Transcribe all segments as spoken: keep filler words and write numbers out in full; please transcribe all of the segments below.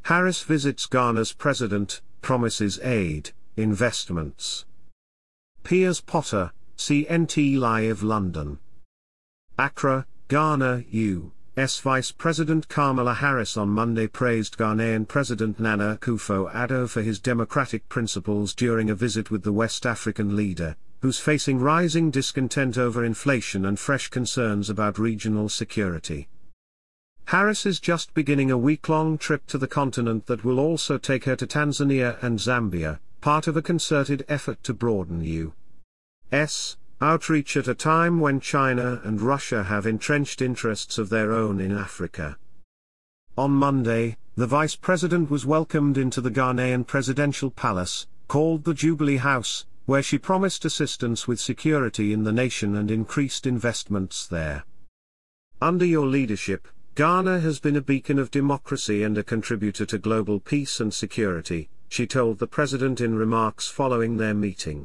Harris visits Ghana's president, promises aid, investments. Piers Potter, C N T Live London. Accra, Ghana. U S Vice President Kamala Harris on Monday praised Ghanaian President Nana Akufo-Addo for his democratic principles during a visit with the West African leader, who's facing rising discontent over inflation and fresh concerns about regional security. Harris is just beginning a week-long trip to the continent that will also take her to Tanzania and Zambia, part of a concerted effort to broaden U S outreach at a time when China and Russia have entrenched interests of their own in Africa. On Monday, the vice president was welcomed into the Ghanaian presidential palace, called the Jubilee House, where she promised assistance with security in the nation and increased investments there. Under your leadership, Ghana has been a beacon of democracy and a contributor to global peace and security, she told the president in remarks following their meeting.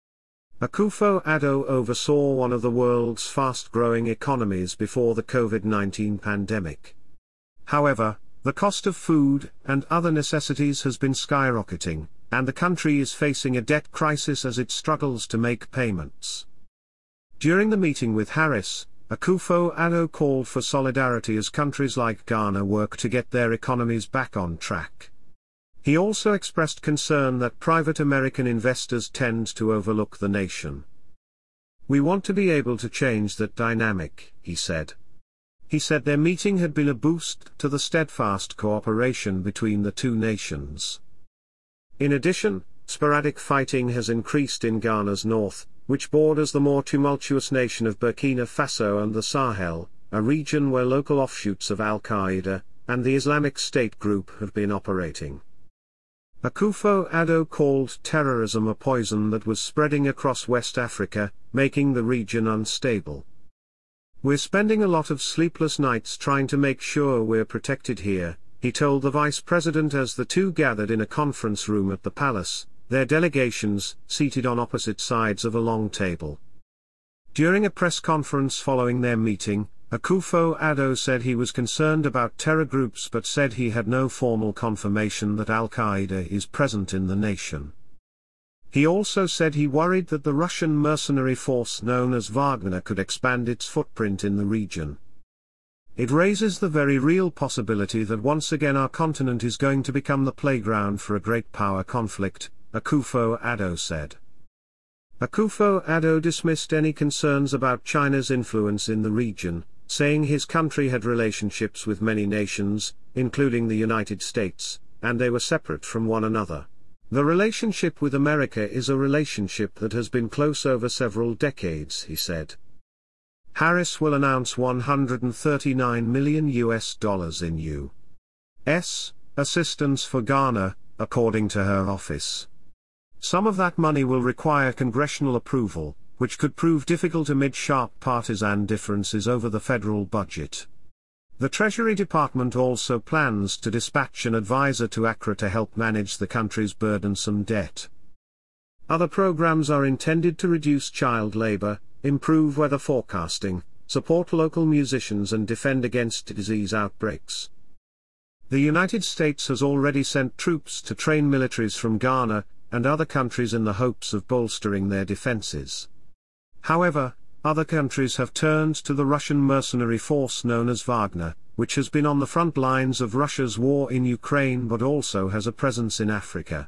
Akufo-Addo oversaw one of the world's fast-growing economies before the COVID nineteen pandemic. However, the cost of food and other necessities has been skyrocketing, and the country is facing a debt crisis as it struggles to make payments. During the meeting with Harris, Akufo-Addo called for solidarity as countries like Ghana work to get their economies back on track. He also expressed concern that private American investors tend to overlook the nation. We want to be able to change that dynamic, he said. He said their meeting had been a boost to the steadfast cooperation between the two nations. In addition, sporadic fighting has increased in Ghana's north, which borders the more tumultuous nation of Burkina Faso and the Sahel, a region where local offshoots of Al-Qaeda and the Islamic State group have been operating. Akufo-Addo called terrorism a poison that was spreading across West Africa, making the region unstable. We're spending a lot of sleepless nights trying to make sure we're protected here, he told the vice president as the two gathered in a conference room at the palace, their delegations seated on opposite sides of a long table. During a press conference following their meeting, Akufo-Addo said he was concerned about terror groups but said he had no formal confirmation that Al-Qaeda is present in the nation. He also said he worried that the Russian mercenary force known as Wagner could expand its footprint in the region. It raises the very real possibility that once again our continent is going to become the playground for a great power conflict, Akufo-Addo said. Akufo-Addo dismissed any concerns about China's influence in the region, saying his country had relationships with many nations, including the United States, and they were separate from one another. The relationship with America is a relationship that has been close over several decades, he said. Harris will announce one hundred thirty-nine million U S dollars in U S assistance for Ghana, according to her office. Some of that money will require congressional approval, which could prove difficult amid sharp partisan differences over the federal budget. The Treasury Department also plans to dispatch an advisor to Accra to help manage the country's burdensome debt. Other programs are intended to reduce child labor, improve weather forecasting, support local musicians and defend against disease outbreaks. The United States has already sent troops to train militaries from Ghana and other countries in the hopes of bolstering their defenses. However, other countries have turned to the Russian mercenary force known as Wagner, which has been on the front lines of Russia's war in Ukraine but also has a presence in Africa.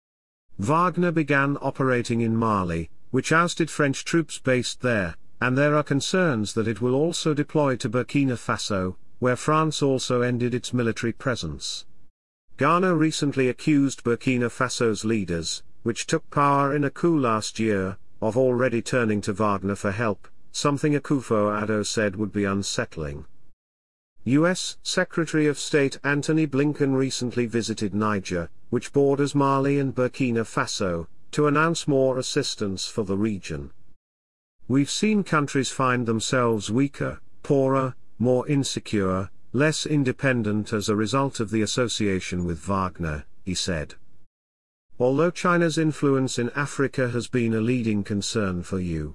Wagner began operating in Mali, which ousted French troops based there, and there are concerns that it will also deploy to Burkina Faso, where France also ended its military presence. Ghana recently accused Burkina Faso's leaders, which took power in a coup last year, of already turning to Wagner for help, something Akufo-Addo said would be unsettling. U S Secretary of State Antony Blinken recently visited Niger, which borders Mali and Burkina Faso, to announce more assistance for the region. We've seen countries find themselves weaker, poorer, more insecure, less independent as a result of the association with Wagner, he said. Although China's influence in Africa has been a leading concern for U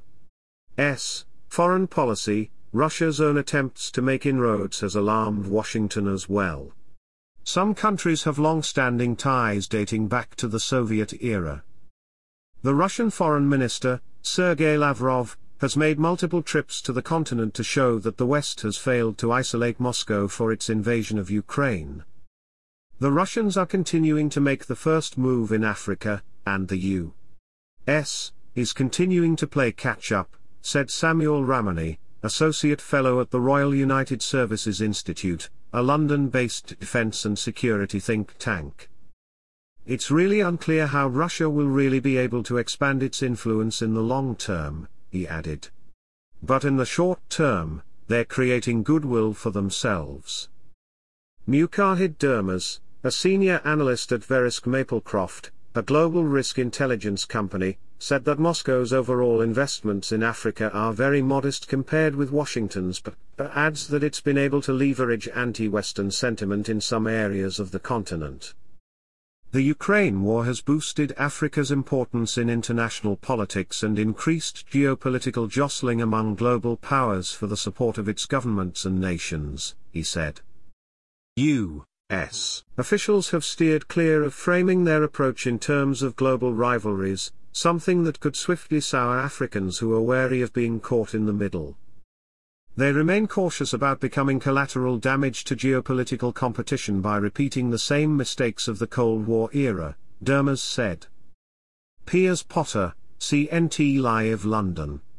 S foreign policy, Russia's own attempts to make inroads has alarmed Washington as well. Some countries have long-standing ties dating back to the Soviet era. The Russian Foreign Minister, Sergei Lavrov, has made multiple trips to the continent to show that the West has failed to isolate Moscow for its invasion of Ukraine. The Russians are continuing to make the first move in Africa, and the U S is continuing to play catch-up, said Samuel Ramani, Associate Fellow at the Royal United Services Institute, a London-based defence and security think tank. It's really unclear how Russia will really be able to expand its influence in the long term, he added. But in the short term, they're creating goodwill for themselves. Mukahid Durmaz, a senior analyst at Verisk Maplecroft, a global risk intelligence company, said that Moscow's overall investments in Africa are very modest compared with Washington's, but adds that it's been able to leverage anti-Western sentiment in some areas of the continent. The Ukraine war has boosted Africa's importance in international politics and increased geopolitical jostling among global powers for the support of its governments and nations, he said. U S officials have steered clear of framing their approach in terms of global rivalries, something that could swiftly sour Africans who are wary of being caught in the middle. They remain cautious about becoming collateral damage to geopolitical competition by repeating the same mistakes of the Cold War era, Durmaz said. Piers Potter, C N T Live, London.